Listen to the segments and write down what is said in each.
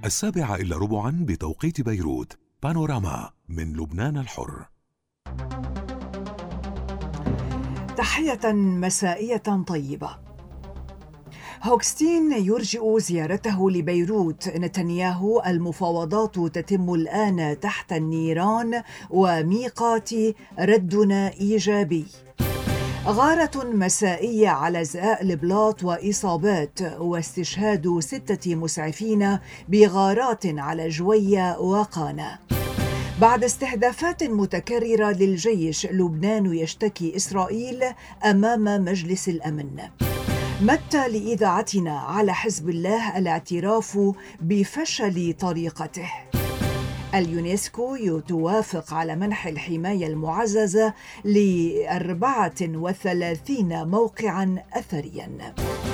7:15 بتوقيت بيروت. بانوراما من لبنان الحر. تحية مسائية طيبة. هوكستين يرجئ زيارته لبيروت. نتنياهو: المفاوضات تتم الآن تحت النيران وميقات ردنا إيجابي. غارة مسائية على زقاق البلاط وإصابات واستشهاد 6 مسعفين بغارات على جوية وقانا. بعد استهدافات متكررة للجيش، لبنان يشتكي إسرائيل أمام مجلس الأمن. متى لإذاعتنا على حزب الله الاعتراف بفشل طريقته. اليونسكو توافق على منح الحماية المعززة ل34 موقعاً أثرياً.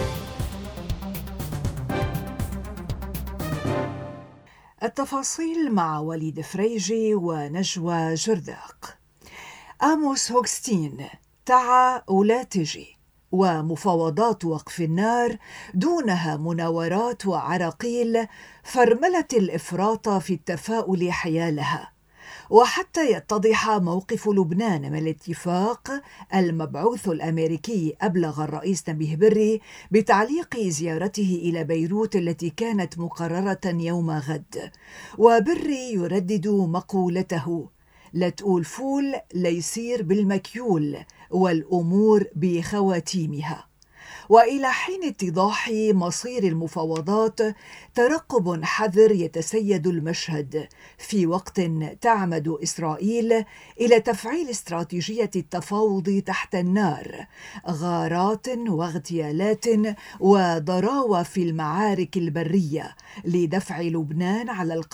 التفاصيل مع وليد فريجي ونجوى جرداق. آموس هوكستين: تعا ولا تجي، ومفاوضات وقف النار دونها مناورات وعراقيل فرملت الإفراط في التفاؤل حيالها. وحتى يتضح موقف لبنان من الاتفاق، المبعوث الأمريكي أبلغ الرئيس نبيه بري بتعليق زيارته إلى بيروت التي كانت مقررة يوم غد. وبري يردد مقولته: لا تقول فول ليصير بالمكيول والأمور بخواتيمها. وإلى حين اتضاح مصير المفاوضات، ترقب حذر يتسيد المشهد في وقت تعمد إسرائيل إلى تفعيل استراتيجية التفاوض تحت النار. غارات واغتيالات وضراوة في المعارك البرية لدفع لبنان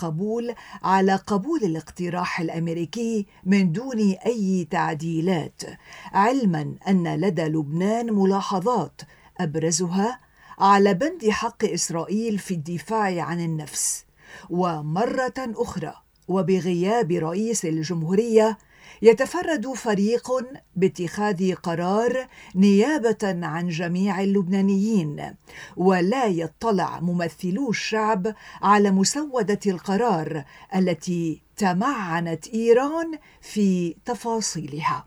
على قبول الاقتراح الأمريكي من دون أي تعديلات، علما أن لدى لبنان ملاحظات أبرزها على بند حق إسرائيل في الدفاع عن النفس. ومرة أخرى وبغياب رئيس الجمهورية، يتفرد فريق باتخاذ قرار نيابة عن جميع اللبنانيين، ولا يطلع ممثلو الشعب على مسودة القرار التي تمعنت إيران في تفاصيلها.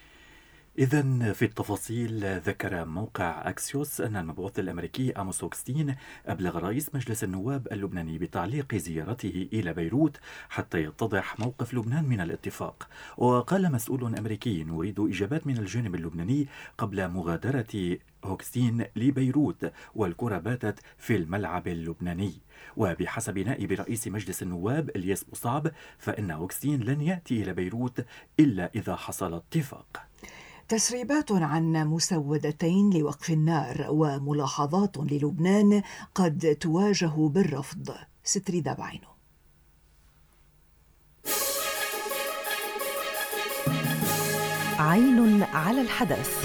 إذن في التفاصيل، ذكر موقع أكسيوس أن المبعوث الأمريكي آموس هوكستين أبلغ رئيس مجلس النواب اللبناني بتعليق زيارته إلى بيروت حتى يتضح موقف لبنان من الاتفاق. وقال مسؤول أمريكي: نريد إجابات من الجانب اللبناني قبل مغادرة هوكستين لبيروت، والكرة باتت في الملعب اللبناني. وبحسب نائب رئيس مجلس النواب إلياس بوصعب، فإن هوكستين لن يأتي إلى بيروت إلا إذا حصل اتفاق. تسريبات عن مسودتين لوقف النار وملاحظات للبنان قد تواجه بالرفض. ستري دابعينو. عين على الحدث.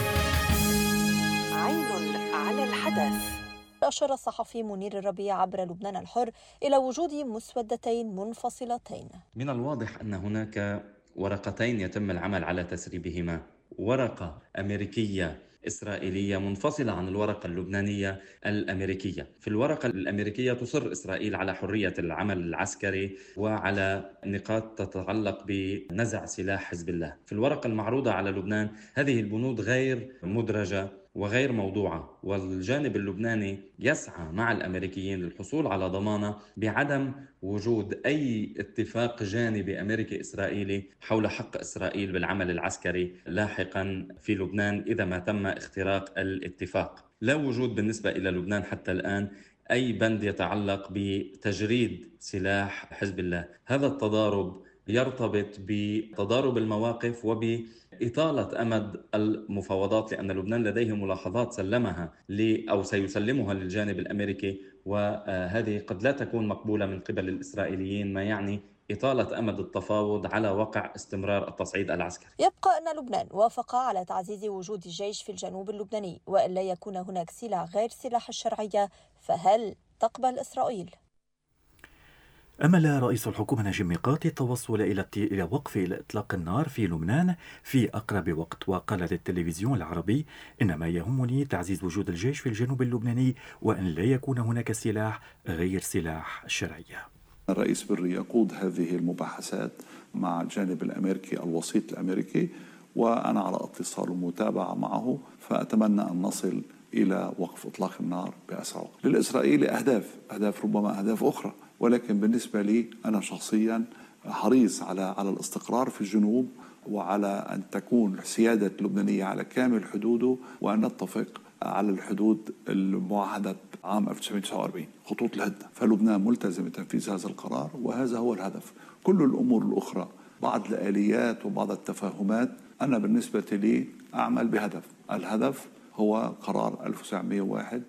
عين على الحدث. أشار الصحفي منير الربيع عبر لبنان الحر إلى وجود مسودتين منفصلتين. من الواضح أن هناك ورقتين يتم العمل على تسريبهما، ورقة أمريكية إسرائيلية منفصلة عن الورقة اللبنانية الأمريكية. في الورقة الأمريكية تصر إسرائيل على حرية العمل العسكري وعلى نقاط تتعلق بنزع سلاح حزب الله. في الورقة المعروضة على لبنان هذه البنود غير مدرجة وغير موضوعة، والجانب اللبناني يسعى مع الأمريكيين للحصول على ضمانة بعدم وجود أي اتفاق جانبي أمريكي إسرائيلي حول حق إسرائيل بالعمل العسكري لاحقا في لبنان إذا ما تم اختراق الاتفاق. لا وجود بالنسبة إلى لبنان حتى الآن أي بند يتعلق بتجريد سلاح حزب الله. هذا التضارب يرتبط بتضارب المواقف وبإطالة أمد المفاوضات، لأن لبنان لديه ملاحظات سلمها أو سيسلمها للجانب الأمريكي، وهذه قد لا تكون مقبولة من قبل الإسرائيليين، ما يعني إطالة أمد التفاوض على وقع استمرار التصعيد العسكري. يبقى أن لبنان وافق على تعزيز وجود الجيش في الجنوب اللبناني، وإلا يكون هناك سلاح غير سلاح الشرعية، فهل تقبل إسرائيل؟ أمل رئيس الحكومة نجم ميقاتي التوصل إلى وقف إطلاق النار في لبنان في أقرب وقت، وقال للتلفزيون العربي: إن ما يهمني تعزيز وجود الجيش في الجنوب اللبناني، وأن لا يكون هناك سلاح غير سلاح الشرعية. الرئيس بري يقود هذه المباحثات مع الجانب الأمريكي الوسيط الأمريكي، وأنا على اتصال ومتابعة معه، فأتمنى أن نصل إلى وقف إطلاق النار بأسرع وقت. للإسرائيلي أهداف ربما أهداف أخرى، ولكن بالنسبة لي أنا شخصيا حريص على الاستقرار في الجنوب، وعلى أن تكون السيادة اللبنانية على كامل حدوده، وأن نتفق على الحدود المعاهدة عام 1949 خطوط الهدنة. فلبنان ملتزم بتنفيذ هذا القرار، وهذا هو الهدف. كل الأمور الأخرى، بعض الآليات وبعض التفاهمات، أنا بالنسبة لي أعمل بهدف، الهدف هو قرار 1901.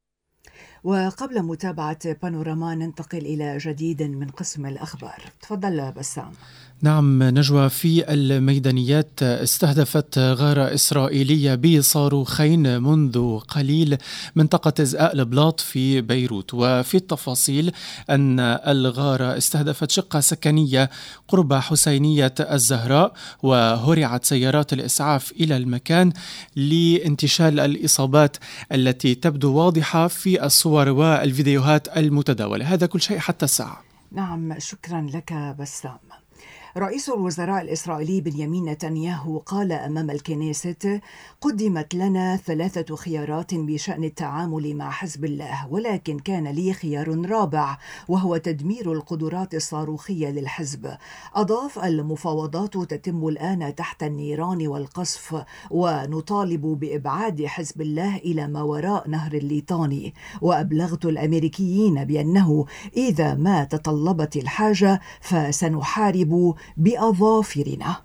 وقبل متابعة بانوراما ننتقل إلى جديد من قسم الأخبار. تفضل بسام. نعم نجوى، في الميدانيات استهدفت غارة إسرائيلية بصاروخين منذ قليل منطقة إزقاق البلاط في بيروت، وفي التفاصيل أن الغارة استهدفت شقة سكنية قرب حسينية الزهراء، وهرعت سيارات الإسعاف إلى المكان لانتشال الإصابات التي تبدو واضحة في الصور والفيديوهات المتداولة. هذا كل شيء حتى الساعة. نعم، شكرا لك بسام. رئيس الوزراء الإسرائيلي بنيامين نتنياهو قال أمام الكنيست: قدمت لنا 3 خيارات بشأن التعامل مع حزب الله، ولكن كان لي خيار رابع وهو تدمير القدرات الصاروخية للحزب. أضاف: المفاوضات تتم الآن تحت النيران والقصف، ونطالب بإبعاد حزب الله إلى ما وراء نهر الليطاني. وأبلغت الأمريكيين بأنه إذا ما تطلبت الحاجة فسنحارب بأظافرنا.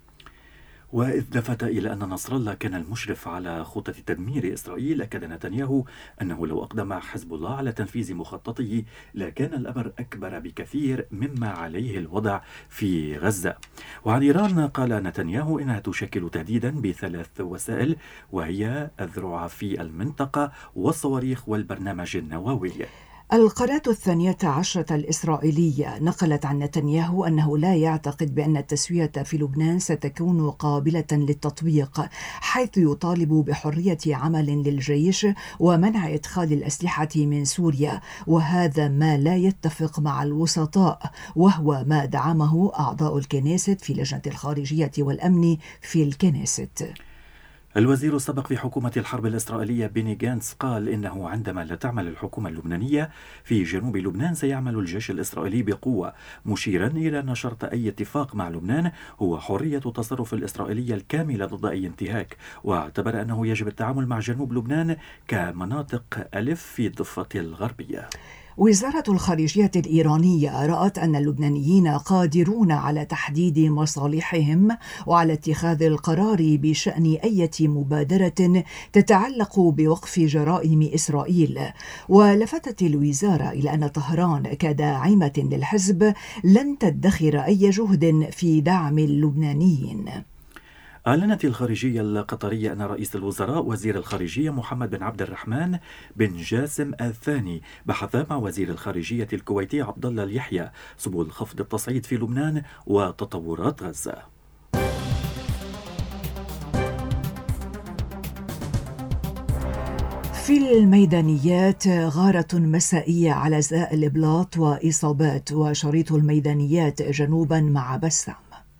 وإذ لفت إلى أن نصر الله كان المشرف على خطة تدمير إسرائيل، أكد نتنياهو أنه لو أقدم حزب الله على تنفيذ مخططه لكان الأمر أكبر بكثير مما عليه الوضع في غزة. وعن إيران قال نتنياهو إنها تشكل تهديدا ب3 وسائل، وهي الذروع في المنطقة والصواريخ والبرنامج النووي. القناة 12 الإسرائيلية نقلت عن نتنياهو أنه لا يعتقد بأن التسوية في لبنان ستكون قابلة للتطبيق، حيث يطالب بحرية عمل للجيش ومنع إدخال الأسلحة من سوريا، وهذا ما لا يتفق مع الوسطاء، وهو ما دعمه أعضاء الكنيست في لجنة الخارجية والأمن في الكنيست. الوزير السابق في حكومة الحرب الإسرائيلية بيني جانتس قال إنه عندما لا تعمل الحكومة اللبنانية في جنوب لبنان سيعمل الجيش الإسرائيلي بقوة، مشيرا إلى أن شرط أي اتفاق مع لبنان هو حرية التصرف الإسرائيلية الكاملة ضد أي انتهاك، واعتبر أنه يجب التعامل مع جنوب لبنان كمناطق ألف في الضفة الغربية. وزارة الخارجية الإيرانية رأت أن اللبنانيين قادرون على تحديد مصالحهم وعلى اتخاذ القرار بشأن أي مبادرة تتعلق بوقف جرائم إسرائيل. ولفتت الوزارة إلى أن طهران كداعمة للحزب لن تدخر أي جهد في دعم اللبنانيين. أعلنت الخارجية القطرية أن رئيس الوزراء وزير الخارجية محمد بن عبد الرحمن بن جاسم الثاني بحثا مع وزير الخارجية الكويتي عبد الله اليحيى سبل خفض التصعيد في لبنان وتطورات غزة. في الميدانيات غارة مسائية على إزقاق البلاط وإصابات، وشريط الميدانيات جنوبا مع بسام.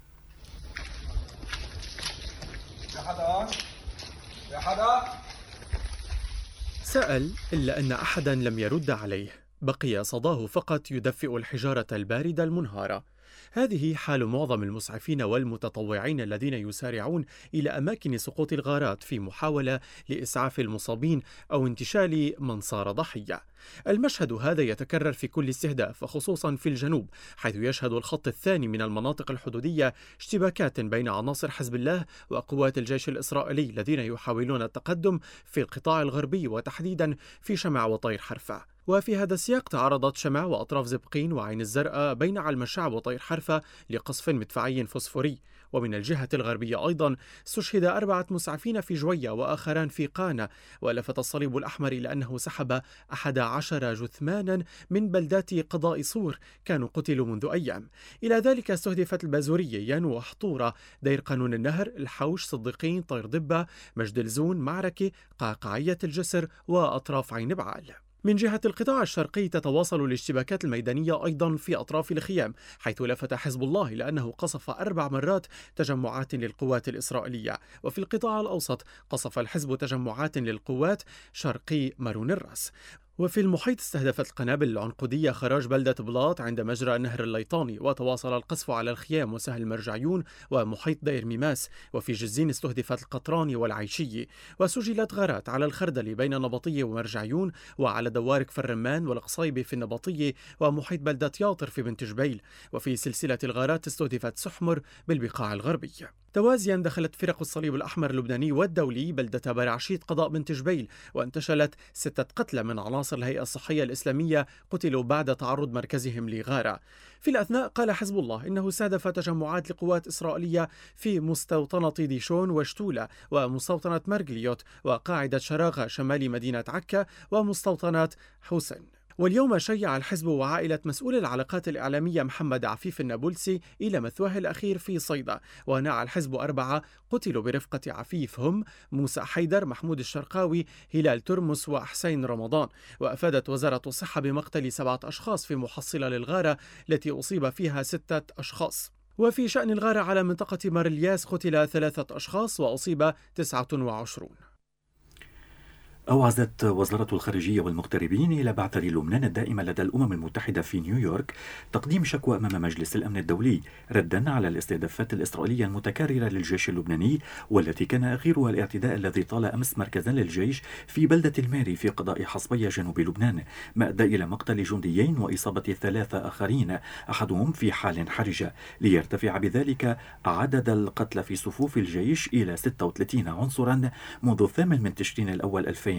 سأل إلا أن أحدا لم يرد عليه، بقي صداه فقط يدفئ الحجارة الباردة المنهارة. هذه حال معظم المسعفين والمتطوعين الذين يسارعون إلى أماكن سقوط الغارات في محاولة لإسعاف المصابين أو انتشال من صار ضحية. المشهد هذا يتكرر في كل استهداف، وخصوصا في الجنوب، حيث يشهد الخط الثاني من المناطق الحدودية اشتباكات بين عناصر حزب الله وقوات الجيش الإسرائيلي الذين يحاولون التقدم في القطاع الغربي وتحديدا في شمع وطير حرفة. وفي هذا السياق تعرضت شمع وأطراف زبقين وعين الزرقاء بين علمشعب وطير حرفة لقصف مدفعي فوسفوري. ومن الجهة الغربية أيضا استشهد 4 مسعفين في جوية وآخران في قانا. ولفت الصليب الأحمر إلى أنه سحب 11 جثمانا من بلدات قضاء صور كانوا قتلوا منذ أيام. إلى ذلك استهدفت البازورية، يانو وحطورة، دير قانون النهر، الحوش، صديقين، طير دبة، مجد الزون، معركة، قعقعية الجسر وأطراف عين بعال. من جهة القطاع الشرقي تتواصل الاشتباكات الميدانية أيضا في أطراف الخيام، حيث لفت حزب الله إلى أنه قصف 4 مرات تجمعات للقوات الإسرائيلية. وفي القطاع الأوسط قصف الحزب تجمعات للقوات شرقي مارون الراس. وفي المحيط استهدفت القنابل العنقودية خراج بلدة بلاط عند مجرى نهر الليطاني، وتواصل القصف على الخيام وسهل مرجعيون ومحيط دير ميماس. وفي جزين استهدفت القطراني والعيشية، وسجلت غارات على الخردلي بين نبطية ومرجعيون، وعلى دوارك في الرمان والقصيبة في النبطية ومحيط بلدة ياطر في بنت جبيل. وفي سلسلة الغارات استهدفت سحمر بالبقاع الغربية. توازيا دخلت فرق الصليب الأحمر اللبناني والدولي بلدة برعشيت قضاء بنت جبيل، وانتشلت 6 قتلى من عناصر الهيئة الصحية الإسلامية قتلوا بعد تعرض مركزهم لغارة. في الأثناء قال حزب الله إنه استهدف تجمعات لقوات إسرائيلية في مستوطنة ديشون وشتولة ومستوطنة مرجليوت وقاعدة شراغة شمال مدينة عكا ومستوطنة حسن. واليوم شيع الحزب وعائلة مسؤول العلاقات الإعلامية محمد عفيف النابلسي إلى مثواه الأخير في صيدا، ونعى الحزب 4 قتلوا برفقة عفيف هم موسى حيدر، محمود الشرقاوي، هلال ترمس وحسين رمضان. وأفادت وزارة الصحة بمقتل 7 أشخاص في محصلة للغارة التي أصيب فيها 6 أشخاص. وفي شأن الغارة على منطقة مارلياس قتل 3 أشخاص وأصيب 29. أوعزت وزارة الخارجية والمغتربين إلى بعثة لبنان الدائمة لدى الأمم المتحدة في نيويورك تقديم شكوى أمام مجلس الأمن الدولي ردا على الاستهدافات الإسرائيلية المتكررة للجيش اللبناني، والتي كان آخرها الاعتداء الذي طال أمس مركزا للجيش في بلدة الماري في قضاء حصبية جنوب لبنان، ما أدى إلى مقتل جنديين وإصابة 3 آخرين أحدهم في حال حرجة، ليرتفع بذلك عدد القتلى في صفوف الجيش إلى 36 عنصرا منذ 8 تشرين الأول 2023.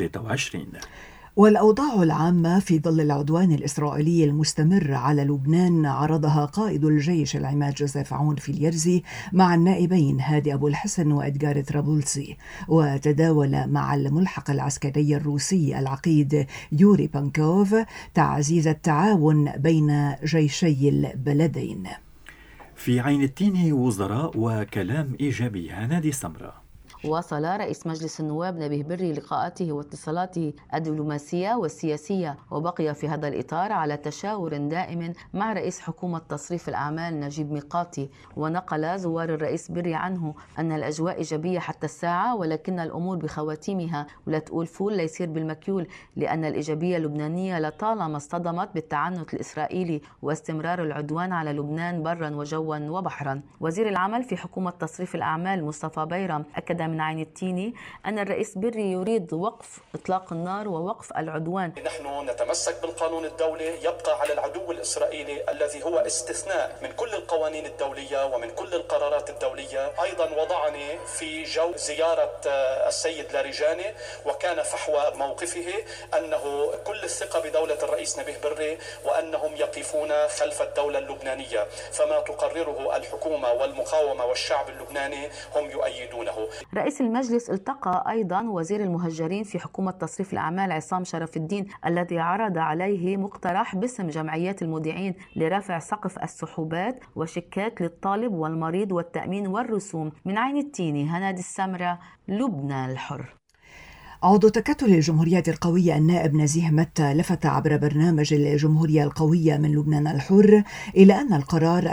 والأوضاع العامة في ظل العدوان الإسرائيلي المستمر على لبنان عرضها قائد الجيش العماد جوزيف عون في اليرزي مع النائبين هادي أبو الحسن وإدغار طرابلسي، وتداول مع الملحق العسكري الروسي العقيد يوري بانكوف تعزيز التعاون بين جيشي البلدين. في عين التين وزراء وكلام إيجابي. هنادي سمرة. واصل رئيس مجلس النواب نبيه بري لقاءاته واتصالاته الدبلوماسية والسياسية، وبقي في هذا الإطار على تشاور دائم مع رئيس حكومة تصريف الأعمال نجيب ميقاتي. ونقل زوار الرئيس بري عنه أن الأجواء إيجابية حتى الساعة، ولكن الأمور بخواتيمها، ولا تقول فول ليصير بالمكيول، لأن الإيجابية اللبنانية لطالما اصطدمت بالتعنت الإسرائيلي واستمرار العدوان على لبنان برا وجوا وبحرا. وزير العمل في حكومة تصريف الأعمال مصطفى بيرم أكد من عين التيني أن الرئيس بري يريد وقف إطلاق النار ووقف العدوان. نحن نتمسك بالقانون الدولي، يبقى على العدو الإسرائيلي الذي هو استثناء من كل القوانين الدولية ومن كل القرارات الدولية. أيضا وضعني في جو زيارة السيد لاريجاني، وكان فحوى موقفه أنه كل الثقة بدولة الرئيس نبيه بري وأنهم يقفون خلف الدولة اللبنانية، فما تقرره الحكومة والمقاومة والشعب اللبناني هم يؤيدونه. رئيس المجلس التقى أيضا وزير المهجرين في حكومة تصريف الأعمال عصام شرف الدين، الذي عرض عليه مقترح باسم جمعيات المودعين لرفع سقف السحوبات وشيكات للطالب والمريض والتأمين والرسوم. من عين التيني هنادي السمرة، لبنان الحر. عضو تكتل الجمهورية القوية النائب نزيه متى لفت عبر برنامج الجمهورية القوية من لبنان الحر إلى أن القرار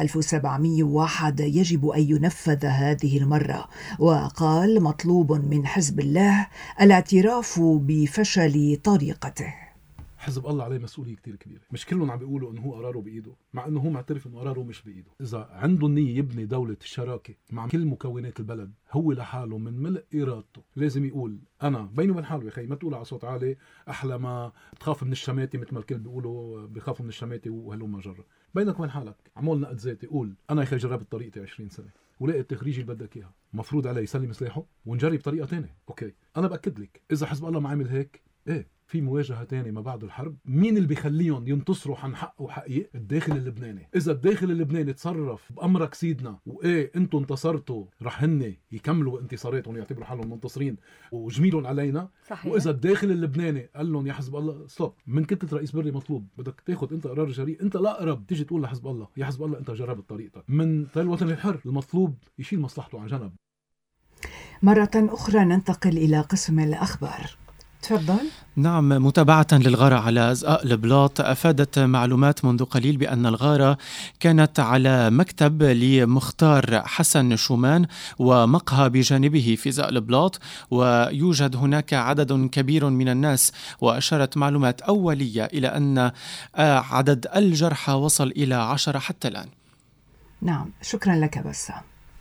1701 يجب أن ينفذ هذه المرة، وقال مطلوب من حزب الله الاعتراف بفشل طريقته. حزب الله عليه مسؤولية كتير كبيرة، مش كلهم عم بيقولوا انه هو قراره بإيده، مع انه هو معترف انه قراره مش بإيده. اذا عنده النية يبني دولة الشراكة مع كل مكونات البلد، هو لحاله من ملء إرادته لازم يقول أنا بيني وبين حاله يا أخي، ما تقول على صوت عالي أحلى ما تخاف من الشماتة مثل ما الكل بيقولوا بيخافوا من الشماتة وهلوما جرة. بينك وبين حالك عمول نقد ذاتي، قول أنا يا أخي جربت طريقتي 20 سنة ولقيت التخريج اللي بدك إياها، مفروض علي يسلم سلاحه ونجرب طريقة تانية. أوكي أنا بأكد لك إذا حزب الله ما عمل هيك، إيه في مواجهة تانية ما بعد الحرب. مين اللي بيخليهم ينتصروا عن حق وحقيقة؟ الداخل اللبناني. إذا الداخل اللبناني تصرف بأمرك سيدنا وإيه أنتوا انتصرتوا، رح هن يكملوا انتصاراتهم ويعتبروا حالهم منتصرين وجميلهم علينا. صحيح. وإذا الداخل اللبناني قال لهم يا حزب الله ستوب، من كنت رئيس بري مطلوب بدك تاخد أنت قرار جريء، أنت لا أقرب تيجي تقول لحزب الله يا حزب الله أنت جربت طريقتك. من الوطن الحر المطلوب يشيل مصلحته عن جنب. مرة أخرى ننتقل إلى قسم الأخبار. تفضل. نعم، متابعة للغارة على زقاق البلاط، أفادت معلومات منذ قليل بأن الغارة كانت على مكتب لمختار حسن شومان ومقهى بجانبه في زقاق البلاط، ويوجد هناك عدد كبير من الناس، وأشارت معلومات أولية إلى أن عدد الجرحى وصل إلى 10 حتى الآن. نعم، شكرا لك بسام.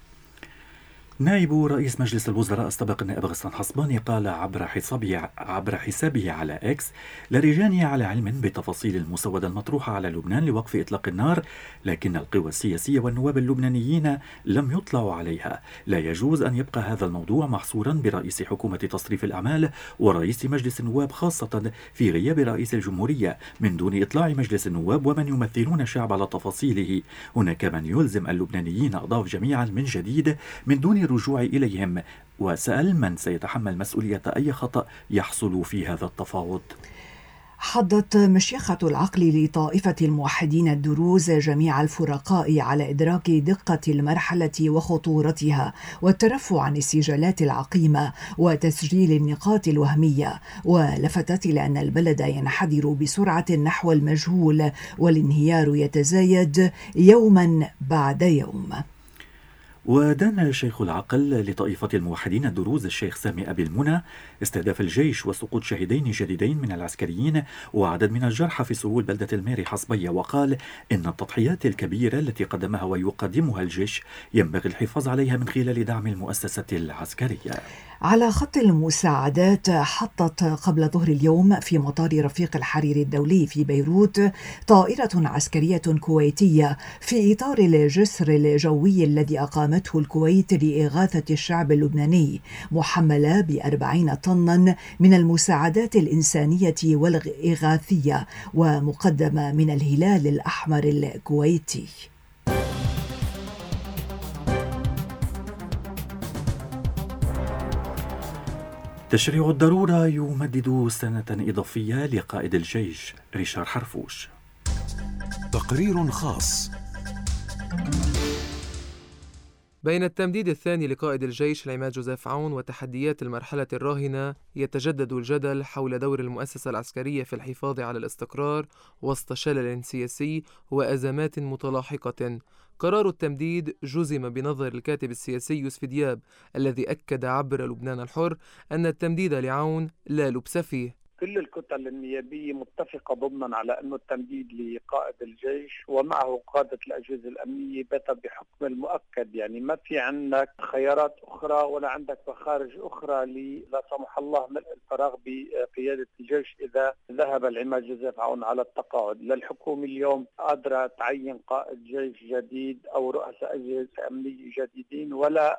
نائب رئيس مجلس الوزراء السابق النائب غسان حصباني قال عبر حسابه على إكس: لرجاني على علم بتفاصيل المسودة المطروحة على لبنان لوقف إطلاق النار، لكن القوى السياسية والنواب اللبنانيين لم يطلعوا عليها. لا يجوز أن يبقى هذا الموضوع محصورا برئيس حكومة تصريف الأعمال ورئيس مجلس النواب، خاصة في غياب رئيس الجمهورية، من دون إطلاع مجلس النواب ومن يمثلون الشعب على تفاصيله. هناك من يلزم اللبنانيين أضاف جميعا من جديد من دون الرجوع إليهم، وسأل من سيتحمل مسؤولية أي خطأ يحصل في هذا التفاوض. حضت مشيخة العقل لطائفة الموحدين الدروز جميع الفرقاء على إدراك دقة المرحلة وخطورتها والترفع عن السجالات العقيمة وتسجيل النقاط الوهمية، ولفتت إلى أن البلد ينحدر بسرعة نحو المجهول والانهيار يتزايد يوما بعد يوم. ودان شيخ العقل لطائفة الموحدين الدروز الشيخ سامي أبي المنى استهداف الجيش وسقوط شهيدين جديدين من العسكريين وعدد من الجرحى في سهول بلدة الميري حصبية، وقال إن التضحيات الكبيرة التي قدمها ويقدمها الجيش ينبغي الحفاظ عليها من خلال دعم المؤسسة العسكرية. على خط المساعدات، حطت قبل ظهر اليوم في مطار رفيق الحريري الدولي في بيروت طائرة عسكرية كويتية في إطار الجسر الجوي الذي أقامته الكويت لإغاثة الشعب اللبناني، محملة ب40 طنا من المساعدات الإنسانية والإغاثية ومقدمة من الهلال الأحمر الكويتي. تشريع الضرورة يمدد سنة إضافية لقائد الجيش ريشار حرفوش. تقرير خاص. بين التمديد الثاني لقائد الجيش العماد جوزيف عون وتحديات المرحلة الراهنة، يتجدد الجدل حول دور المؤسسة العسكرية في الحفاظ على الاستقرار وسط شلل سياسي وأزمات متلاحقة. قرار التمديد جزم بنظر الكاتب السياسي يوسف دياب، الذي أكد عبر لبنان الحر أن التمديد لعون لا لبس فيه. كل الكتل النيابية متفقة ضمنا على أنه التمديد لقائد الجيش ومعه قادة الأجهزة الأمنية بات بحكم المؤكد، يعني ما في عندك خيارات أخرى ولا عندك مخارج أخرى لا سمح الله ملء الفراغ بقيادة الجيش إذا ذهب العماد جوزيف عون على التقاعد. لا الحكومة اليوم قادرة تعين قائد جيش جديد أو رؤساء أجهزة أمنية جديدين، ولا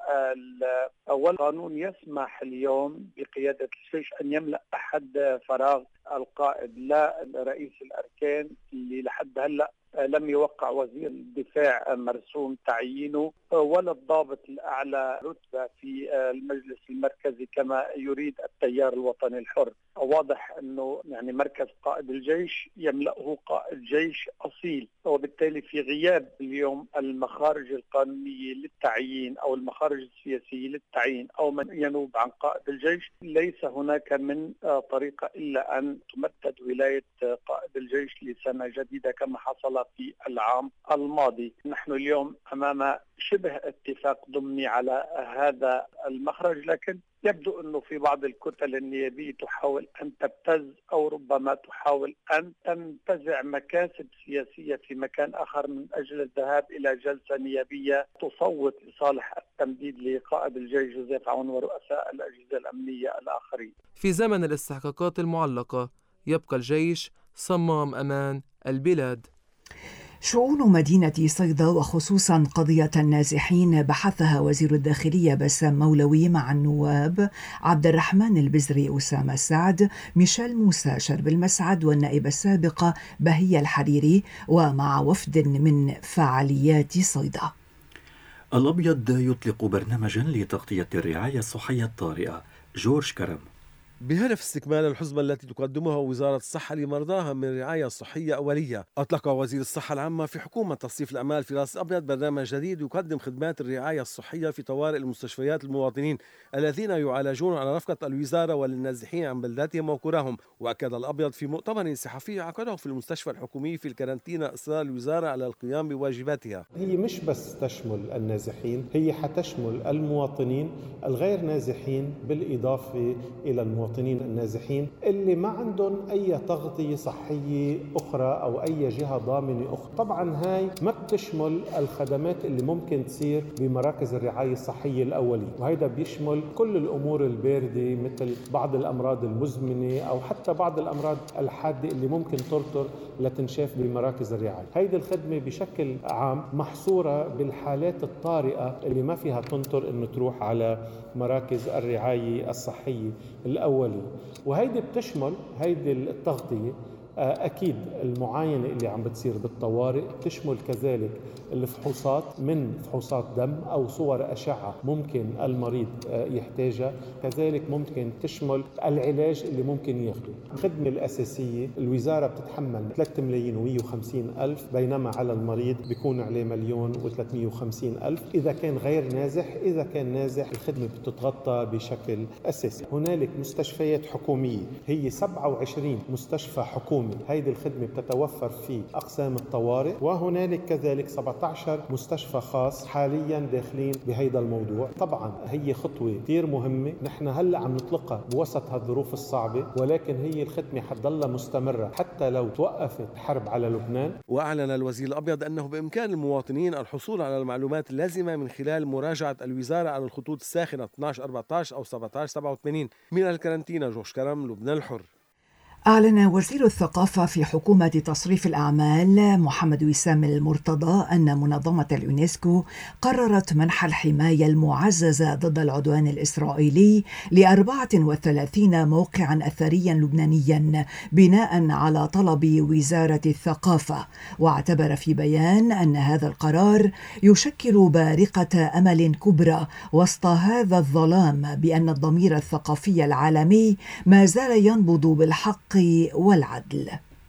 القانون يسمح اليوم بقيادة الجيش أن يملأ أحد فراغ القائد. لا رئيس الأركان اللي لحد هلأ لم يوقع وزير الدفاع مرسوم تعيينه، ولا الضابط الأعلى رتبة في المجلس المركزي كما يريد التيار الوطني الحر. واضح أنه يعني مركز قائد الجيش يملأه قائد جيش أصيل، وبالتالي في غياب اليوم المخارج القانونية للتعيين أو المخارج السياسية للتعيين أو من ينوب عن قائد الجيش، ليس هناك من طريقة إلا أن تمدد ولاية قائد الجيش لسنة جديدة كما حصل في العام الماضي. نحن اليوم أمام شبه اتفاق ضمني على هذا المخرج، لكن يبدو أنه في بعض الكتل النيابية تحاول أن تبتز أو ربما تحاول أن تنتزع مكاسب سياسية في مكان آخر من أجل الذهاب إلى جلسة نيابية تصوت لصالح التمديد لقائد الجيش جوزيف عون ورؤساء الأجهزة الأمنية الآخرين. في زمن الاستحقاقات المعلقة يبقى الجيش صمام أمان البلاد. شؤون مدينة صيدا وخصوصا قضية النازحين بحثها وزير الداخلية بسام مولوي مع النواب عبد الرحمن البزري، أسامة سعد، ميشيل موسى، شرب المسعد، والنائب السابق بهية الحريري، ومع وفد من فعاليات صيدا. الأبيض يطلق برنامجا لتغطية الرعاية الصحية الطارئة. جورج كرم. بهدف استكمال الحزمة التي تقدمها وزارة الصحة لمرضاها من رعاية صحية أولية. أطلق وزير الصحة العامة في حكومة تصريف الأعمال في راس أبيض برنامج جديد يقدم خدمات الرعاية الصحية في طوارئ المستشفيات المواطنين الذين يعالجون على رفقة الوزارة وللنازحين عن بلداتهم وقراهم. وأكد الأبيض في مؤتمر صحفي عقده في المستشفى الحكومي في الكارنتينا إصرار الوزارة على القيام بواجباتها. هي مش بس تشمل النازحين، هي حتشمل المواطنين الغير نازحين بالإضافة إلى المواطنين النازحين اللي ما عندهم أي تغطية صحية أخرى أو أي جهة ضامنة أخرى. طبعا هاي ما بتشمل الخدمات اللي ممكن تصير بمراكز الرعاية الصحية الأولية، وهذا بيشمل كل الأمور الباردة مثل بعض الأمراض المزمنة أو حتى بعض الأمراض الحادة اللي ممكن ترطر لتنشاف بمراكز الرعاية. هيدي الخدمة بشكل عام محصورة بالحالات الطارئة اللي ما فيها تنطر إنه تروح على مراكز الرعاية الصحية الأولية، وهيدي بتشمل هيدي التغطية أكيد المعاينة اللي عم بتصير بالطوارئ، تشمل كذلك الفحوصات من فحوصات دم أو صور أشعة ممكن المريض يحتاجها، كذلك ممكن تشمل العلاج اللي ممكن ياخده. الخدمة الأساسية الوزارة بتتحمل 3,150,000 بينما على المريض بيكون عليه 1,350,000 إذا كان غير نازح. إذا كان نازح الخدمة بتتغطى بشكل أساسي. هنالك مستشفيات حكومية، هي 27 مستشفى حكومي، هيدي الخدمة بتتوفر في أقسام الطوارئ، وهنالك كذلك 17 مستشفى خاص حاليا داخلين بهيدا الموضوع. طبعا هي خطوة كثير مهمة، نحن هلأ عم نطلقها بوسط هالظروف الصعبة، ولكن هي الخدمة حتضلها مستمرة حتى لو توقفت الحرب على لبنان. وأعلن الوزير الأبيض أنه بإمكان المواطنين الحصول على المعلومات اللازمة من خلال مراجعة الوزارة على الخطوط الساخنة 1214 أو 1787. من الكارنتينا جورج كرم، لبنان الحر. أعلن وزير الثقافة في حكومة تصريف الأعمال محمد وسام المرتضى أن منظمة اليونسكو قررت منح الحماية المعززة ضد العدوان الإسرائيلي ل34 موقعا أثريا لبنانيا بناء على طلب وزارة الثقافة. واعتبر في بيان أن هذا القرار يشكل بارقة أمل كبرى وسط هذا الظلام، بأن الضمير الثقافي العالمي ما زال ينبض بالحق والعدل.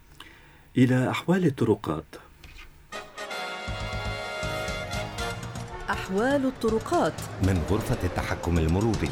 إلى أحوال الطرقات. أحوال الطرقات من غرفة التحكم المروري.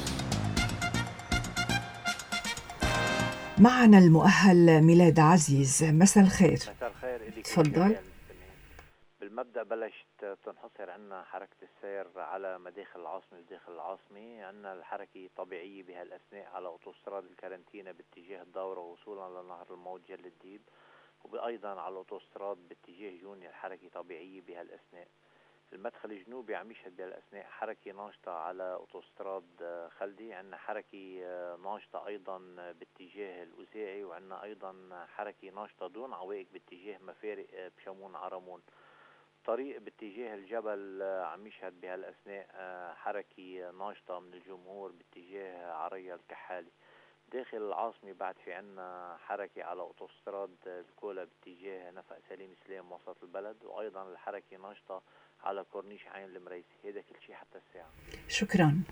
معنا المؤهل ميلاد عزيز. مساء الخير. مساء الخير. تفضل. بالمبدأ بلشت تنحصر عنا حركة السير على مداخل العاصمة وداخل العاصمة. عنا الحركة طبيعية بهالأثناء على أوتوستراد الكارنتينا باتجاه الدورة وصولا لنهر الموج جل الديب، وأيضا على الأوتوستراد باتجاه جوني الحركة طبيعية بهالأثناء. المدخل الجنوبي عم يشهد بهالأثناء حركة ناشطة على أوتوستراد خلدي. عنا حركة ناشطة أيضا باتجاه الأزاعي، وعنا أيضا حركة ناشطة دون عوائق باتجاه مفارق بشمون عرمون. طريق باتجاه الجبل عم يشهد بهالأثناء حركة ناشطة من الجمهور باتجاه عريا الكحالي. داخل العاصمة بعد في عنا حركة على أوتوستراد الكولا باتجاه نفق سليم سليم وسط البلد، وأيضا الحركة ناشطة على كورنيش عين المريسي. هذا كل شيء حتى الساعة. شكرا.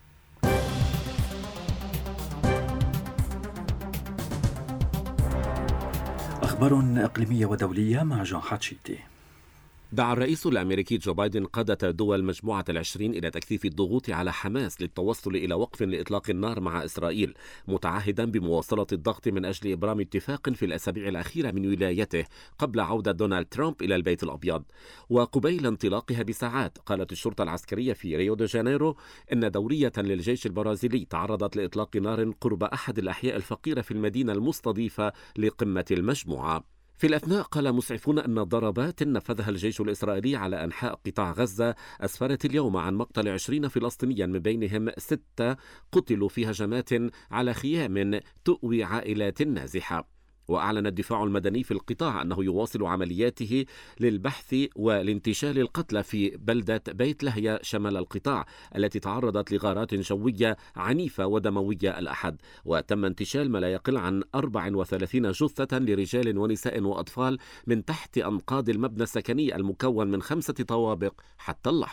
أخبار إقليمية ودولية مع جان حاتشيتي. دعا الرئيس الأمريكي جو بايدن قادة دول مجموعة ال20 إلى تكثيف الضغوط على حماس للتوصل إلى وقف لإطلاق النار مع إسرائيل، متعهدا بمواصلة الضغط من أجل إبرام اتفاق في الأسابيع الأخيرة من ولايته قبل عودة دونالد ترامب إلى البيت الأبيض. وقبيل انطلاقها بساعات قالت الشرطة العسكرية في ريو دي جانيرو إن دورية للجيش البرازيلي تعرضت لإطلاق نار قرب أحد الأحياء الفقيرة في المدينة المستضيفة لقمة المجموعة. في الأثناء قال مسعفون أن ضربات نفذها الجيش الإسرائيلي على أنحاء قطاع غزة أسفرت اليوم عن مقتل 20 فلسطينيا، من بينهم 6 قتلوا في هجمات على خيام تؤوي عائلات نازحة. وأعلن الدفاع المدني في القطاع أنه يواصل عملياته للبحث والانتشال القتلى في بلدة بيت لهيا شمال القطاع التي تعرضت لغارات جوية عنيفة ودموية الأحد، وتم انتشال ما لا يقل عن 34 جثة لرجال ونساء وأطفال من تحت أنقاض المبنى السكني المكون من 5 طوابق حتى اللحظة.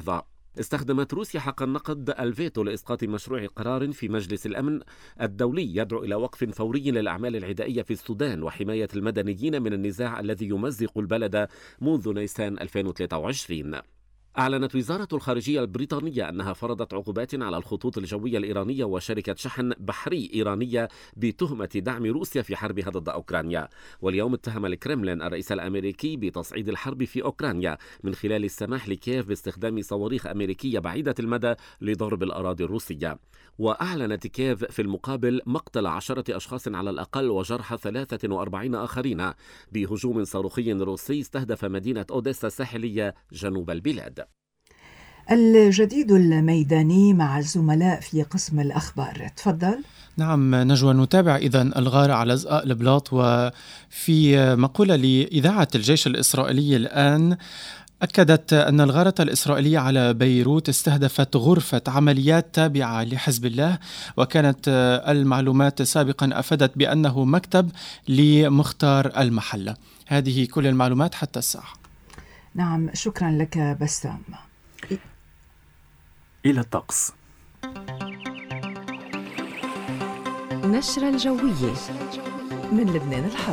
استخدمت روسيا حق النقد الفيتو لإسقاط مشروع قرار في مجلس الأمن الدولي يدعو إلى وقف فوري للأعمال العدائية في السودان وحماية المدنيين من النزاع الذي يمزق البلد منذ نيسان 2023. أعلنت وزارة الخارجية البريطانية أنها فرضت عقوبات على الخطوط الجوية الإيرانية وشركة شحن بحري إيرانية بتهمة دعم روسيا في حربها ضد أوكرانيا. واليوم اتهم الكرملين الرئيس الأمريكي بتصعيد الحرب في أوكرانيا من خلال السماح لكييف باستخدام صواريخ أمريكية بعيدة المدى لضرب الأراضي الروسية. وأعلنت كييف في المقابل مقتل 10 أشخاص على الأقل وجرح 43 آخرين بهجوم صاروخي روسي استهدف مدينة أوديسا الساحلية جنوب البلاد. الجديد الميداني مع الزملاء في قسم الأخبار. تفضل. نعم نجوى، نتابع إذن الغارة على زقاق البلاط، وفي مقولة لإذاعة الجيش الإسرائيلي الآن أكدت أن الغارة الإسرائيلية على بيروت استهدفت غرفة عمليات تابعة لحزب الله، وكانت المعلومات سابقا أفادت بأنه مكتب لمختار المحلة. هذه كل المعلومات حتى الساعة. نعم، شكرا لك بسام. إلى الطقس. نشرة الجوية من لبنان الحر.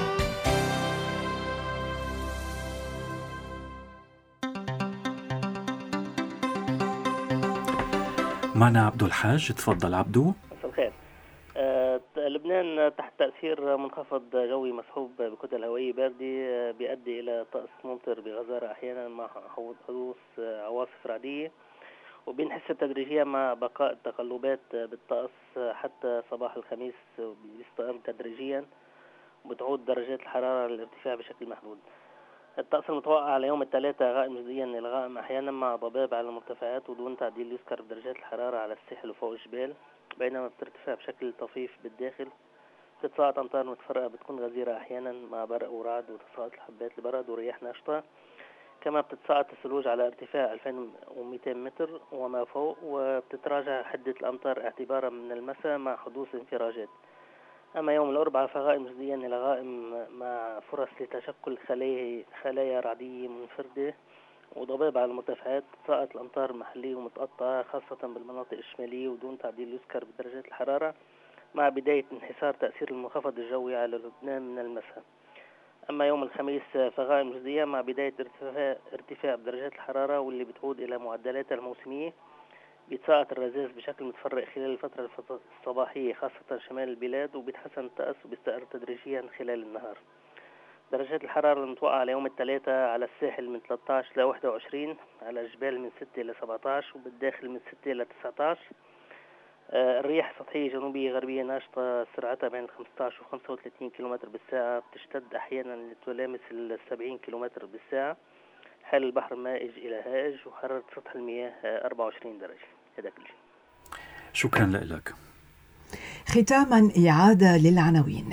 معنا عبدو الحاج. تفضل عبدو. مساء الخير. لبنان تحت تأثير منخفض جوي مسحوب بكتل هوائية باردة بيؤدي إلى طقس ممطر بغزارة أحيانا مع حدوث عواصف رعدية، وبينحس تدريجيا مع بقاء التقلبات بالطقس حتى صباح الخميس بيستقر تدريجيا وبتعود درجات الحرارة للارتفاع بشكل محدود. الطقس المتوقع على يوم الثلاثاء غائم جزئيا إلى غائم أحيانا مع ضباب على المرتفعات ودون تعديل يذكر بدرجات الحرارة على الساحل وفوق الجبال، بينما بترتفع بشكل طفيف بالداخل. بتتساقط أمطار متفرقة بتكون غزيرة أحيانا مع برق ورعد وتساقط الحبات البرد ورياح ناشطة. كما بتتساقط الثلوج على ارتفاع 2200 متر وما فوق، وبتتراجع حدة الأمطار اعتبارا من المساء مع حدوث انفراجات. أما يوم الأربعاء فغائم جزئيا إلى غائم مع فرص لتشكل خلايا رعدية منفردة وضباب على المرتفعات. تساقط الأمطار محلية ومتقطعة خاصة بالمناطق الشمالية ودون تعديل يذكر بدرجات الحرارة، مع بداية انحسار تأثير المنخفض الجوي على لبنان من المساء. أما يوم الخميس فغائم جزئيا مع بداية ارتفاع بدرجات الحرارة واللي بتعود إلى معدلاتها الموسمية. بيتساقط الرذاذ بشكل متفرق خلال الفترة الصباحية خاصة شمال البلاد، وبيتحسن الطقس وبيستقر تدريجيا خلال النهار. درجات الحرارة المتوقعة على يوم الثلاثاء على الساحل من 13 إلى 21، على الجبال من 6 إلى 17، وبالداخل من 6 إلى 19. الرياح سطحية جنوبية غربية ناشطة سرعتها بين 15 و 35 كم بالساعة، بتشتد أحيانا لتلامس 70 كم بالساعة. حال البحر مائج إلى هائج، وحرارة سطح المياه 24 درجة. هذا كل شيء. شكرا لك. ختاما إعادة للعناوين.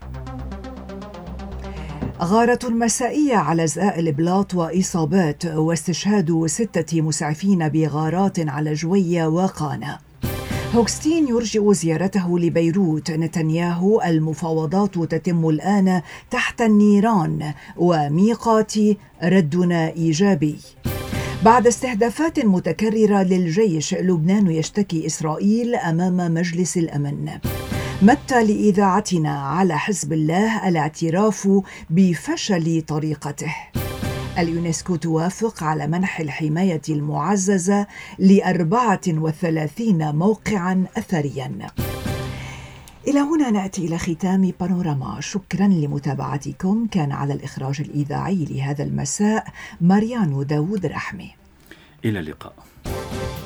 غارة مسائية على زقاق البلاط وإصابات واستشهاد 6 مسعفين بغارات على جوية وقانا. هوكستين يرجئ زيارته لبيروت. نتنياهو المفاوضات تتم الآن تحت النيران وميقات ردنا إيجابي. بعد استهدافات متكررة للجيش لبنان يشتكي إسرائيل أمام مجلس الأمن. متى لإذاعتنا على حزب الله الاعتراف بفشل طريقته. اليونسكو توافق على منح الحماية المعززة ل34 موقعا أثريا. إلى هنا نأتي إلى ختام بانوراما. شكرا لمتابعتكم. كان على الإخراج الإذاعي لهذا المساء ماريانو داود رحمي. إلى اللقاء.